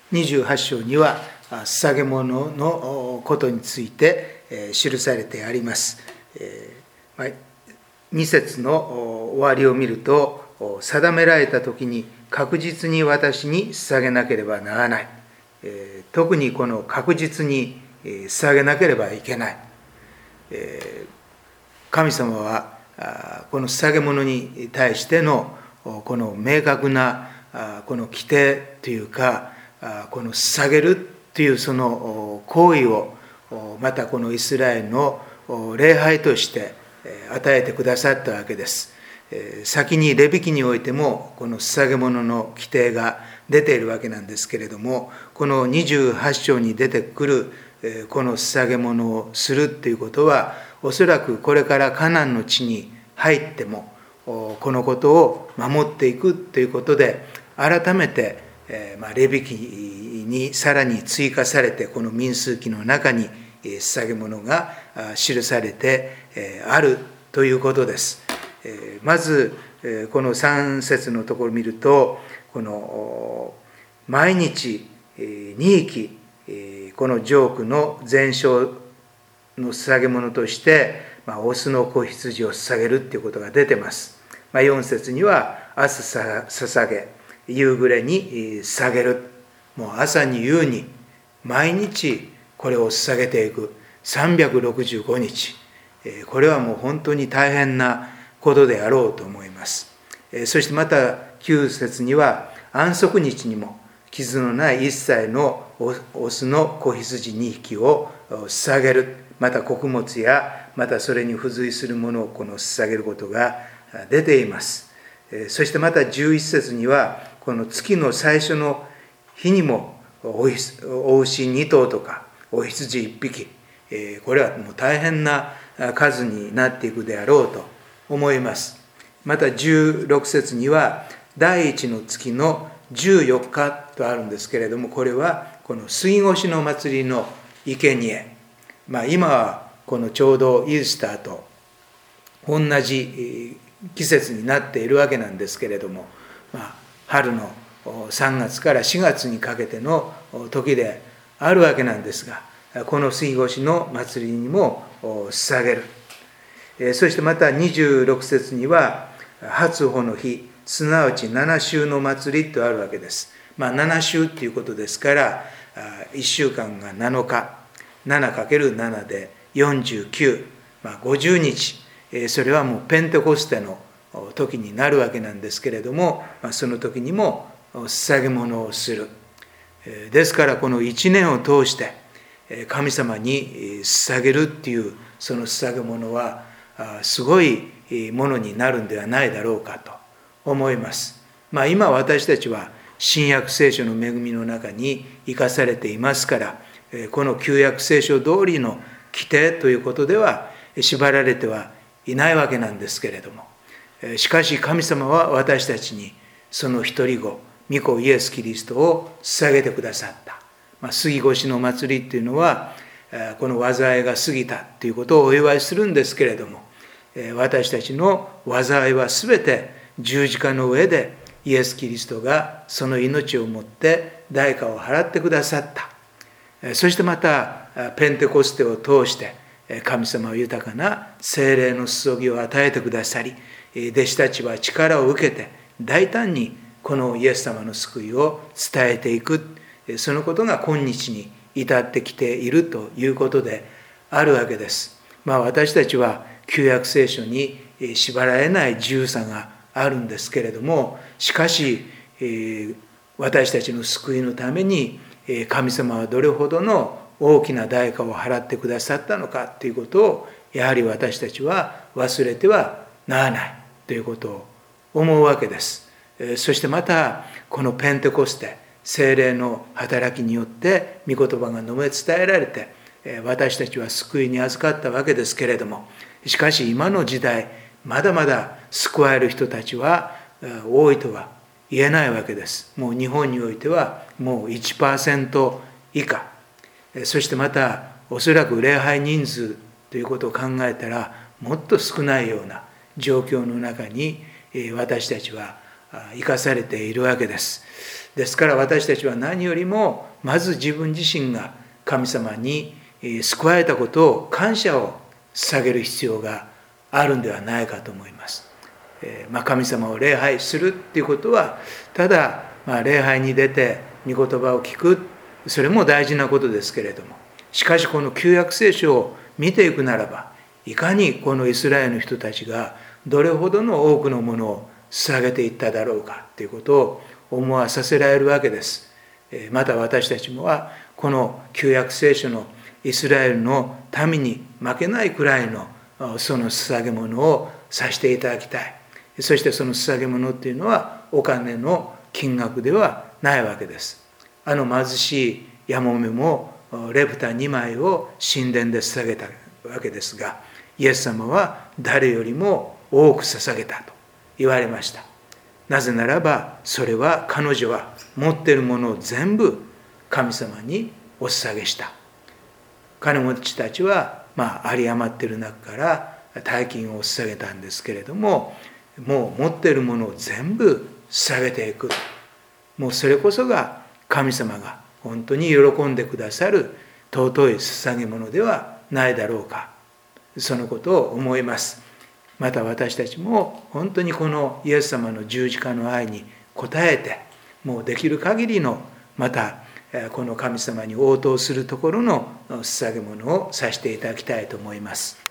28章には捧げ物のことについて記されてあります。2節の終わりを見ると、定められた時に確実に私に捧げなければならない。特にこの確実に捧げなければいけない。神様はこの捧げ物に対してのこの明確なこの規定というか、この捧げるというその行為をまたこのイスラエルの礼拝として与えてくださったわけです。先にレビ記においてもこの捧げ物の規定が出ているわけなんですけれども、この28章に出てくるこの捧げ物をするということは、おそらくこれからカナンの地に入ってもこのことを守っていくということで、改めてレビ記にさらに追加されて、この民数記の中に捧げ物が記されてあるということです。まずこの3節のところを見ると、この毎日2匹このジョークの全焼の捧げ物としてオスの子羊を捧げるということが出てます。4節には朝捧げ夕暮れに捧げる、もう朝に夕に毎日これを捧げていく365日、これはもう本当に大変なことであろうと思います。そしてまた9節には安息日にも傷のない一切のオスの子羊2匹を捧げる、また穀物やまたそれに付随するものをこの捧げることが出ています。そしてまた11節にはこの月の最初の日にもお牛2頭とかお羊1匹、これはもう大変な数になっていくであろうと思います。また16節には第一の月の14日とあるんですけれども、これはこの杉越の祭りの生贄、今はこのちょうどイースターと同じ季節になっているわけなんですけれども、春の3月から4月にかけての時であるわけなんですが、この杉越の祭りにも捧げる。そしてまた26節には初穂の日、すなわち7週の祭りとあるわけです。7週っていうことですから、1週間が7日、7×7 で49、50日、それはもうペンテコステの時になるわけなんですけれども、その時にも捧げ物をする。ですからこの1年を通して神様に捧げるっていうその捧げ物はすごいものになるんではないだろうかと思います。今私たちは新約聖書の恵みの中に生かされていますから、この旧約聖書通りの規定ということでは縛られてはいないわけなんですけれども、しかし神様は私たちにその一人子、御子イエス・キリストを捧げてくださった。杉越の祭りっていうのはこの災いが過ぎたということをお祝いするんですけれども、私たちの災いはすべて十字架の上でイエス・キリストがその命をもって代価を払ってくださった。そしてまたペンテコステを通して神様は豊かな聖霊の注ぎを与えてくださり、弟子たちは力を受けて大胆にこのイエス様の救いを伝えていく、そのことが今日に至ってきているということであるわけです。私たちは旧約聖書に縛られない自由さがあるんですけれども、しかし私たちの救いのために神様はどれほどの大きな代価を払ってくださったのかということを、やはり私たちは忘れてはならないということを思うわけです。そしてまたこのペンテコステ、聖霊の働きによって御言葉が述べ伝えられて、私たちは救いに預かったわけですけれども、しかし今の時代まだまだ救われる人たちは多いとは言えないわけです。もう日本においてはもう 1% 以下、そしてまたおそらく礼拝人数ということを考えたらもっと少ないような状況の中に私たちは生かされているわけです。ですから私たちは何よりもまず自分自身が神様に救われたことを感謝を捧げる必要があるんではないかと思います。神様を礼拝するっていうことはただ礼拝に出て御言葉を聞く、それも大事なことですけれども、しかしこの旧約聖書を見ていくならば、いかにこのイスラエルの人たちがどれほどの多くのものを捧げていっただろうかということを思わさせられるわけです。また私たちもはこの旧約聖書のイスラエルの民に負けないくらいのその捧げ物をさせていただきたい。そしてその捧げ物っていうのはお金の金額ではないわけです。貧しいやもめもレプタ2枚を神殿で捧げたわけですが、イエス様は誰よりも多く捧げたと言われました。なぜならばそれは彼女は持っているものを全部神様にお捧げした。金持ちたちは有り余っている中から大金を捧げたんですけれども、もう持っているものを全部捧げていく。もうそれこそが神様が本当に喜んでくださる尊い捧げ物ではないだろうか。そのことを思います。また私たちも本当にこのイエス様の十字架の愛に応えて、もうできる限りのまたこの神様に応答するところの捧げ物をさせていただきたいと思います。